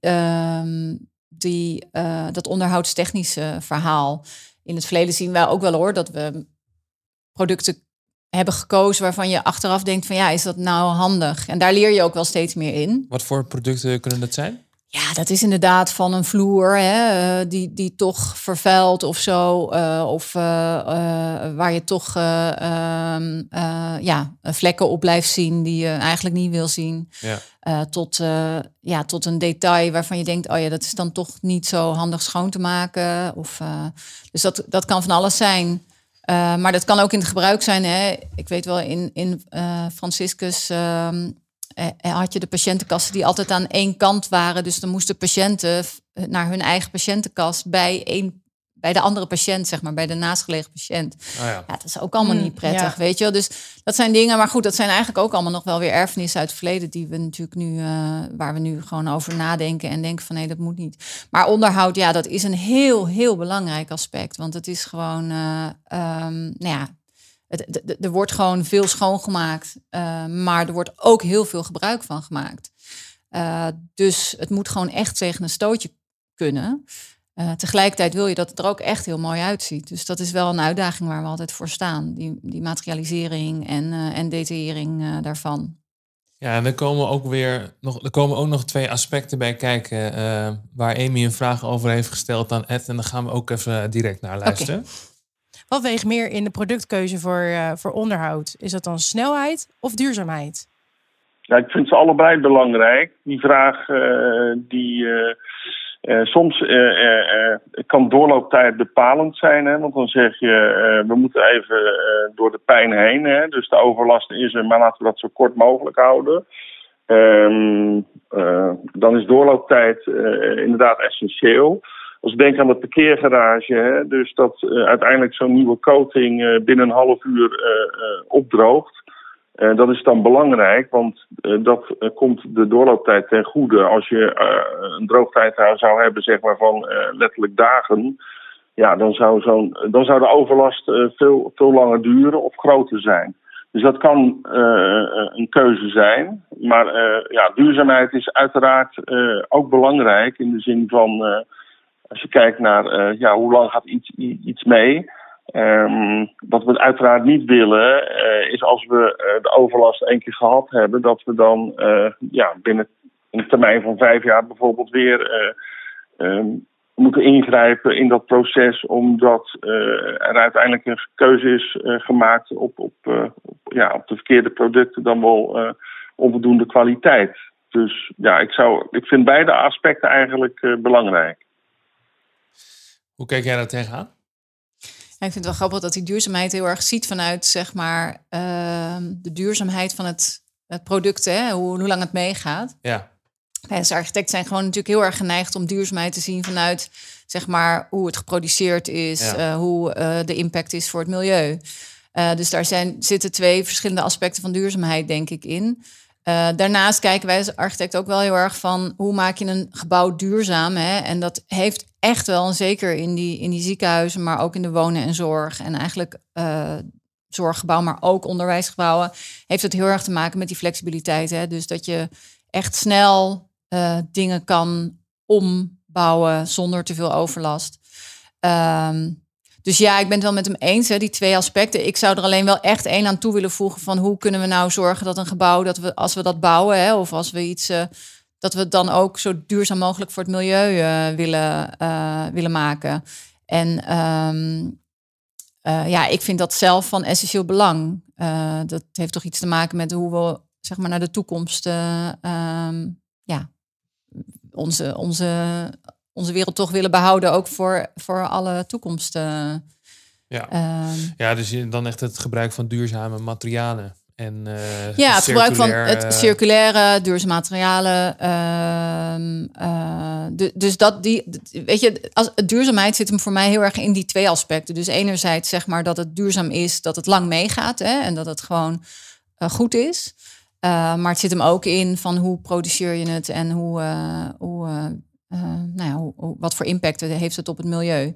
dat onderhoudstechnische verhaal. In het verleden zien wij ook wel hoor dat we producten hebben gekozen waarvan je achteraf denkt van is dat nou handig? En daar leer je ook wel steeds meer in. Wat voor producten kunnen dat zijn? Ja, dat is inderdaad van een vloer die toch vervuilt of zo. Of waar je toch vlekken op blijft zien die je eigenlijk niet wil zien. Ja. Tot een detail waarvan je denkt, dat is dan toch niet zo handig schoon te maken. Dus dat kan van alles zijn. Maar dat kan ook in het gebruik zijn. Hè. Ik weet wel, in Franciscus had je de patiëntenkasten die altijd aan één kant waren. Dus dan moesten patiënten naar hun eigen patiëntenkast bij de andere patiënt, zeg maar, bij de naastgelegen patiënt. Dat is ook allemaal niet prettig, weet je wel. Dus dat zijn dingen, maar goed, dat zijn eigenlijk ook allemaal nog wel weer erfenissen uit het verleden die we natuurlijk nu, waar we nu gewoon over nadenken en denken van nee, dat moet niet. Maar onderhoud, dat is een heel, heel belangrijk aspect, want het is gewoon, er wordt gewoon veel schoongemaakt, maar er wordt ook heel veel gebruik van gemaakt. Dus het moet gewoon echt tegen een stootje kunnen. Tegelijkertijd wil je dat het er ook echt heel mooi uitziet. Dus dat is wel een uitdaging waar we altijd voor staan. Die materialisering en detaillering daarvan. Ja, en er komen ook nog 2 aspecten bij kijken waar Amy een vraag over heeft gesteld aan Ed. En daar gaan we ook even direct naar luisteren. Okay. Wat weegt meer in de productkeuze voor onderhoud? Is dat dan snelheid of duurzaamheid? Ja, ik vind ze allebei belangrijk. Die vraag soms kan doorlooptijd bepalend zijn. Hè? Want dan zeg je, we moeten even door de pijn heen. Hè? Dus de overlast is er, maar laten we dat zo kort mogelijk houden. Dan is doorlooptijd inderdaad essentieel. Als ik denk aan de parkeergarage, hè, dus dat uiteindelijk zo'n nieuwe coating binnen een half uur opdroogt. Dat is dan belangrijk, want dat komt de doorlooptijd ten goede. Als je een droogtijd zou hebben, zeg maar van letterlijk dagen, dan zou de overlast veel langer duren of groter zijn. Dus dat kan een keuze zijn. Maar duurzaamheid is uiteraard ook belangrijk in de zin van, als je kijkt naar hoe lang gaat iets mee. Wat we uiteraard niet willen is als we de overlast 1 keer gehad hebben, dat we dan binnen een termijn van 5 jaar bijvoorbeeld weer moeten ingrijpen in dat proces, omdat er uiteindelijk een keuze is gemaakt op de verkeerde producten, dan wel onvoldoende kwaliteit. Dus ik vind beide aspecten eigenlijk belangrijk. Hoe kijk jij daar tegenaan? Ik vind het wel grappig dat die duurzaamheid heel erg ziet vanuit, zeg maar, de duurzaamheid van het product, hè? Hoe lang het meegaat. Ja. Wij als architect zijn gewoon natuurlijk heel erg geneigd om duurzaamheid te zien vanuit, zeg maar, hoe het geproduceerd is, hoe de impact is voor het milieu. Dus daar zitten 2 verschillende aspecten van duurzaamheid, denk ik, in. Daarnaast kijken wij als architect ook wel heel erg van hoe maak je een gebouw duurzaam. Hè? En dat heeft echt wel, en zeker in die ziekenhuizen, maar ook in de wonen en zorg. En eigenlijk zorggebouw, maar ook onderwijsgebouwen, heeft het heel erg te maken met die flexibiliteit. Hè? Dus dat je echt snel dingen kan ombouwen zonder te veel overlast. Dus ja, ik ben het wel met hem eens, die 2 aspecten. Ik zou er alleen wel echt 1 aan toe willen voegen van hoe kunnen we nou zorgen dat een gebouw, dat we als we dat bouwen, of als we iets, dat we het dan ook zo duurzaam mogelijk voor het milieu willen maken. En ik vind dat zelf van essentieel belang. Dat heeft toch iets te maken met hoe we zeg maar naar de toekomst onze wereld toch willen behouden, ook voor alle toekomst. Dus dan echt het gebruik van duurzame materialen. En, het gebruik van het circulaire, duurzame materialen. Dus weet je, duurzaamheid zit hem voor mij heel erg in die 2 aspecten. Dus enerzijds zeg maar dat het duurzaam is, dat het lang meegaat, en dat het gewoon goed is. Maar het zit hem ook in van hoe produceer je het en wat voor impact heeft het op het milieu.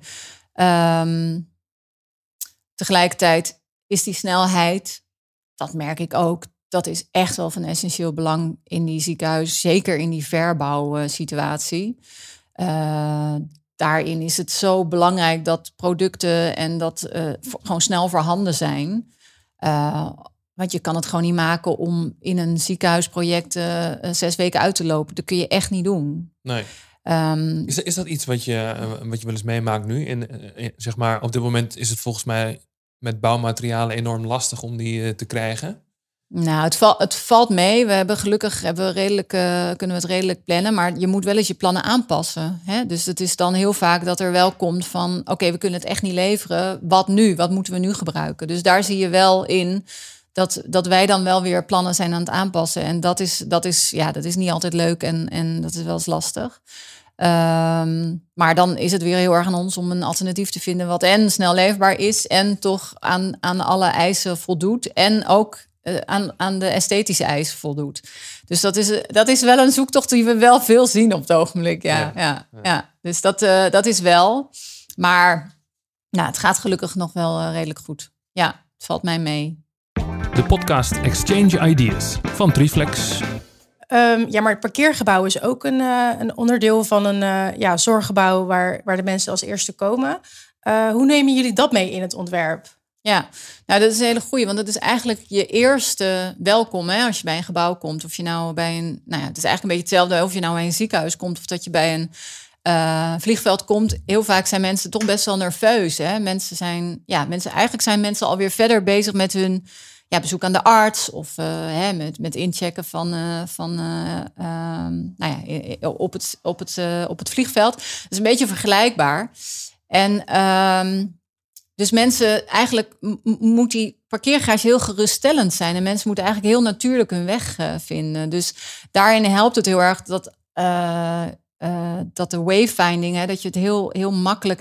Tegelijkertijd is die snelheid, dat merk ik ook, dat is echt wel van essentieel belang in die ziekenhuis, zeker in die verbouwsituatie. Daarin is het zo belangrijk dat producten en dat gewoon snel voorhanden zijn. Want je kan het gewoon niet maken om in een ziekenhuisproject 6 weken uit te lopen. Dat kun je echt niet doen. Nee. Is dat iets wat je wel eens meemaakt nu? Zeg maar, op dit moment is het volgens mij met bouwmaterialen enorm lastig om die te krijgen. Nou, het valt mee. Kunnen we het redelijk plannen. Maar je moet wel eens je plannen aanpassen. Hè? Dus het is dan heel vaak dat er wel komt van, oké, we kunnen het echt niet leveren. Wat nu? Wat moeten we nu gebruiken? Dus daar zie je wel in dat wij dan wel weer plannen zijn aan het aanpassen. En dat is niet altijd leuk en dat is wel eens lastig. Maar dan is het weer heel erg aan ons om een alternatief te vinden wat en snel leefbaar is en toch aan alle eisen voldoet en ook aan de esthetische eisen voldoet. Dus dat is wel een zoektocht die we wel veel zien op het ogenblik. Ja. Dus dat is wel. Maar het gaat gelukkig nog wel redelijk goed. Ja, het valt mij mee. De podcast Exchange Ideas van Triflex. Maar het parkeergebouw is ook een onderdeel van een zorggebouw waar de mensen als eerste komen. Hoe nemen jullie dat mee in het ontwerp? Ja, nou dat is een hele goeie, want dat is eigenlijk je eerste welkom, hè, als je bij een gebouw komt. Of je nou bij een, het is eigenlijk een beetje hetzelfde of je nou bij een ziekenhuis komt of dat je bij een vliegveld komt. Heel vaak zijn mensen toch best wel nerveus. Hè? Eigenlijk zijn mensen alweer verder bezig met hun bezoek aan de arts of met inchecken op het vliegveld. Dat is een beetje vergelijkbaar. En dus mensen, eigenlijk moet die parkeergarage heel geruststellend zijn. En mensen moeten eigenlijk heel natuurlijk hun weg vinden. Dus daarin helpt het heel erg dat de wayfinding, dat je het heel, heel makkelijk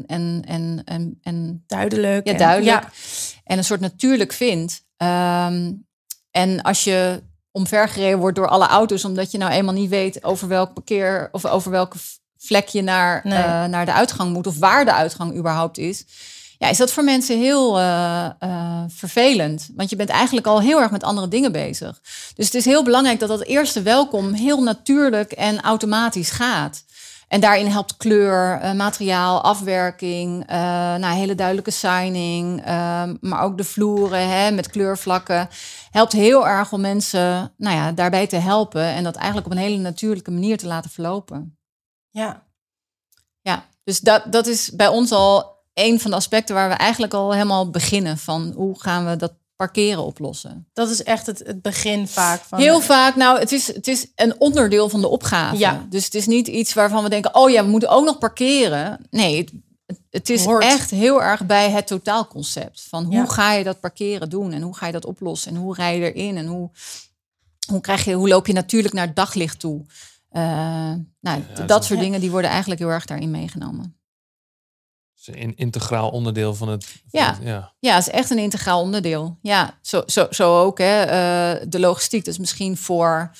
en duidelijk. Ja, duidelijk. En een soort natuurlijk vindt. En als je omvergereden wordt door alle auto's, omdat je nou eenmaal niet weet over welk parkeer of over welke vlek je naar de uitgang moet of waar de uitgang überhaupt is. Ja, is dat voor mensen heel vervelend. Want je bent eigenlijk al heel erg met andere dingen bezig. Dus het is heel belangrijk dat eerste welkom heel natuurlijk en automatisch gaat. En daarin helpt kleur, materiaal, afwerking, hele duidelijke signing. Maar ook de vloeren met kleurvlakken. Helpt heel erg om mensen daarbij te helpen. En dat eigenlijk op een hele natuurlijke manier te laten verlopen. Ja, dus dat is bij ons al een van de aspecten waar we eigenlijk al helemaal beginnen. Van hoe gaan we dat parkeren oplossen. Dat is echt het begin vaak. Heel vaak. Nou, het is een onderdeel van de opgave. Ja. Dus het is niet iets waarvan we denken, we moeten ook nog parkeren. Nee, het is echt heel erg bij het totaalconcept. Van hoe ga je dat parkeren doen? En hoe ga je dat oplossen? En hoe rij je erin? En hoe loop je natuurlijk naar het daglicht toe? Dat soort dingen die worden eigenlijk heel erg daarin meegenomen. Een integraal onderdeel van het... Ja, het is echt een integraal onderdeel. Ja, zo ook. Hè. De logistiek, dat is misschien voor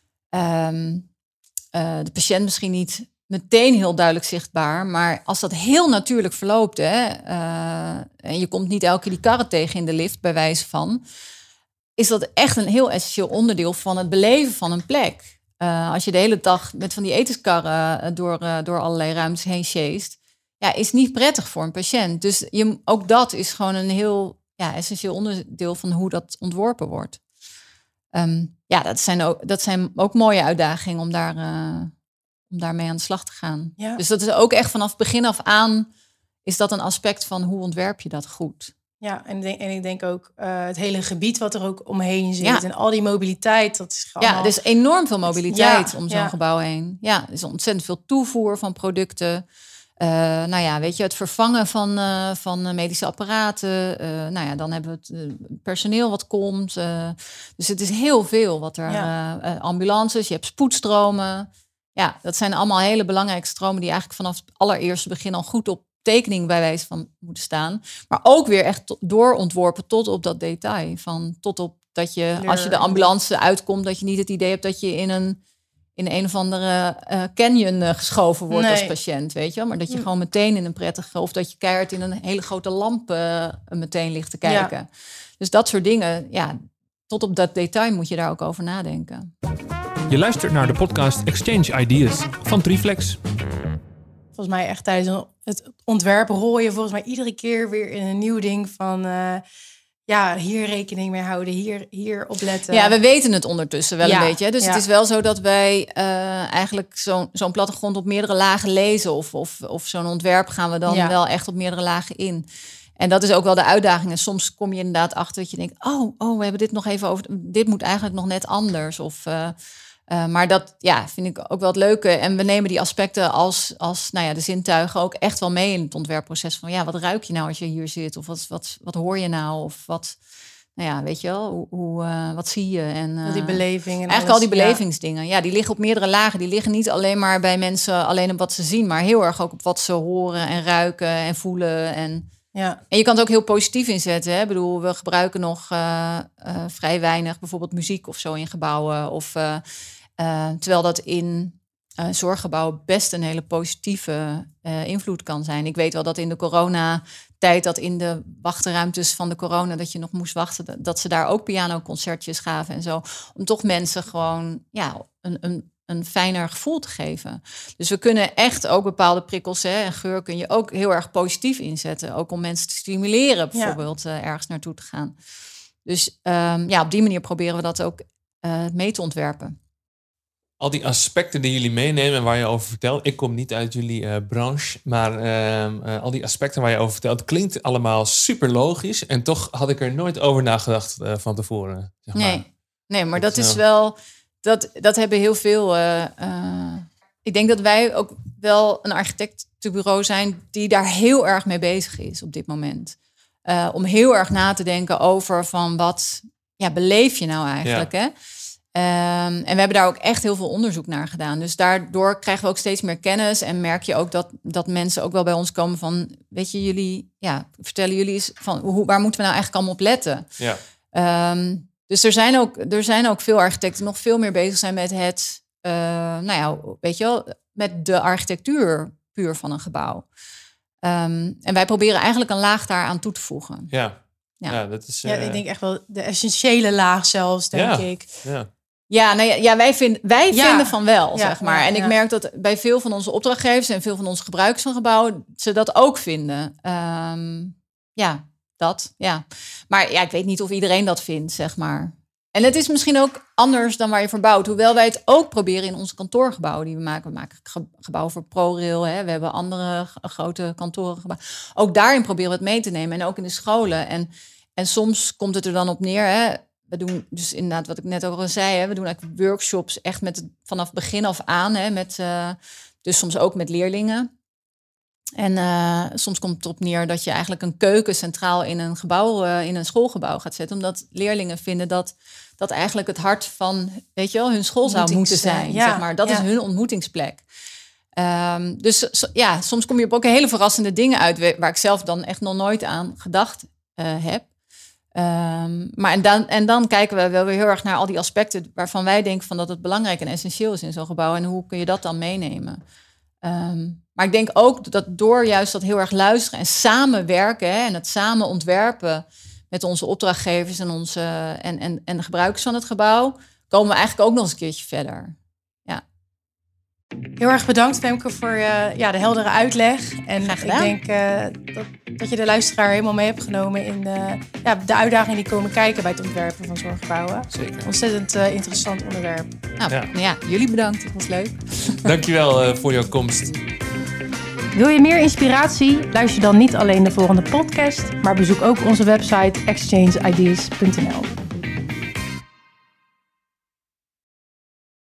de patiënt misschien niet meteen heel duidelijk zichtbaar. Maar als dat heel natuurlijk verloopt, en je komt niet elke keer die karren tegen in de lift, bij wijze van, is dat echt een heel essentieel onderdeel van het beleven van een plek. Als je de hele dag met van die etenskarren door allerlei ruimtes heen sjeest, is niet prettig voor een patiënt. Dus ook dat is gewoon een heel essentieel onderdeel van hoe dat ontworpen wordt. Dat zijn ook mooie uitdagingen om daarmee aan de slag te gaan. Ja. Dus dat is ook echt vanaf begin af aan is dat een aspect van hoe ontwerp je dat goed. Ja, en ik denk ook het hele gebied wat er ook omheen zit. En al die mobiliteit, dat is gewoon... Ja, er is enorm veel mobiliteit om zo'n gebouw heen. Ja, er is ontzettend veel toevoer van producten. Het vervangen van medische apparaten. Dan hebben we het personeel wat komt. Dus het is heel veel wat er... ambulances, je hebt spoedstromen. Ja, dat zijn allemaal hele belangrijke stromen... die eigenlijk vanaf het allereerste begin al goed op tekening bij wijze van moeten staan. Maar ook weer echt doorontworpen tot op dat detail. Tot op dat je, als je de ambulance uitkomt... dat je niet het idee hebt dat je in een of andere canyon geschoven wordt als patiënt, weet je. Maar dat je gewoon meteen in een prettige... of dat je keihard in een hele grote lamp meteen ligt te kijken. Ja. Dus dat soort dingen, tot op dat detail moet je daar ook over nadenken. Je luistert naar de podcast Exchange Ideas van Triflex. Volgens mij echt tijdens het ontwerpen rol je volgens mij iedere keer weer in een nieuw ding van... hier rekening mee houden, hier op letten. Ja, we weten het ondertussen wel een beetje. Hè? Dus het is wel zo dat wij eigenlijk zo'n plattegrond op meerdere lagen lezen. Of zo'n ontwerp gaan we dan wel echt op meerdere lagen in. En dat is ook wel de uitdaging. En soms kom je inderdaad achter dat je denkt... we hebben dit nog even over... Dit moet eigenlijk nog net anders. Maar dat vind ik ook wel het leuke. En we nemen die aspecten als de zintuigen ook echt wel mee in het ontwerpproces. Van wat ruik je nou als je hier zit? Of wat hoor je nou? Of wat, weet je wel, wat zie je? En die beleving. En eigenlijk alles, al die belevingsdingen. Ja, die liggen op meerdere lagen. Die liggen niet alleen maar bij mensen alleen op wat ze zien. Maar heel erg ook op wat ze horen en ruiken en voelen. En je kan het ook heel positief inzetten. Hè? Ik bedoel, we gebruiken nog vrij weinig bijvoorbeeld muziek of zo in gebouwen. Terwijl dat in zorggebouwen best een hele positieve invloed kan zijn. Ik weet wel dat in de coronatijd, dat in de wachtruimtes van de corona, dat je nog moest wachten, dat ze daar ook pianoconcertjes gaven en zo. Om toch mensen gewoon een fijner gevoel te geven. Dus we kunnen echt ook bepaalde prikkels en geur kun je ook heel erg positief inzetten. Ook om mensen te stimuleren bijvoorbeeld ergens naartoe te gaan. Dus op die manier proberen we dat ook mee te ontwerpen. Al die aspecten die jullie meenemen en waar je over vertelt... Ik kom niet uit jullie branche, maar al die aspecten waar je over vertelt... klinkt allemaal super logisch. En toch had ik er nooit over nagedacht van tevoren. Zeg maar. Nee, maar dat is wel... Dat hebben heel veel... ik denk dat wij ook wel een architectenbureau zijn... die daar heel erg mee bezig is op dit moment. Om heel erg na te denken over van wat beleef je nou eigenlijk, hè? En we hebben daar ook echt heel veel onderzoek naar gedaan. Dus daardoor krijgen we ook steeds meer kennis. En merk je ook dat mensen ook wel bij ons komen van... weet je, jullie vertellen jullie eens van waar moeten we nou eigenlijk allemaal op letten? Ja. Dus er zijn ook veel architecten nog veel meer bezig zijn met het... weet je wel, met de architectuur puur van een gebouw. En wij proberen eigenlijk een laag daaraan toe te voegen. Ja, dat is... ik denk echt wel de essentiële laag zelfs, denk ik. Wij vinden van wel, zeg maar. En ik merk dat bij veel van onze opdrachtgevers... en veel van onze gebruikers van gebouwen... ze dat ook vinden. Maar ik weet niet of iedereen dat vindt, zeg maar. En het is misschien ook anders dan waar je voor bouwt. Hoewel wij het ook proberen in onze kantoorgebouwen die we maken. We maken gebouwen voor ProRail. Hè. We hebben andere grote kantorengebouwen. Ook daarin proberen we het mee te nemen. En ook in de scholen. En soms komt het er dan op neer... Hè. We doen dus inderdaad, wat ik net ook al zei... Hè, we doen eigenlijk workshops echt vanaf begin af aan. Hè, dus soms ook met leerlingen. En soms komt het erop neer dat je eigenlijk een keuken centraal in een gebouw, in een schoolgebouw gaat zetten. Omdat leerlingen vinden dat eigenlijk het hart van, weet je wel, hun school zou moeten zijn. Zeg maar. Dat is hun ontmoetingsplek. Dus soms kom je op ook hele verrassende dingen uit waar ik zelf dan echt nog nooit aan gedacht heb. En dan kijken we wel weer heel erg naar al die aspecten waarvan wij denken van dat het belangrijk en essentieel is in zo'n gebouw. En hoe kun je dat dan meenemen? Maar ik denk ook dat door juist dat heel erg luisteren en samenwerken... en het samen ontwerpen met onze opdrachtgevers en de gebruikers van het gebouw... komen we eigenlijk ook nog eens een keertje verder. Ja. Heel erg bedankt, Femke, voor de heldere uitleg. En ik denk dat je de luisteraar helemaal mee hebt genomen in de uitdagingen die komen kijken bij het ontwerpen van zorggebouwen. Zeker. Ontzettend interessant onderwerp. Jullie bedankt. Het was leuk. Dankjewel voor jouw komst. Wil je meer inspiratie? Luister dan niet alleen de volgende podcast, maar bezoek ook onze website exchangeideas.nl.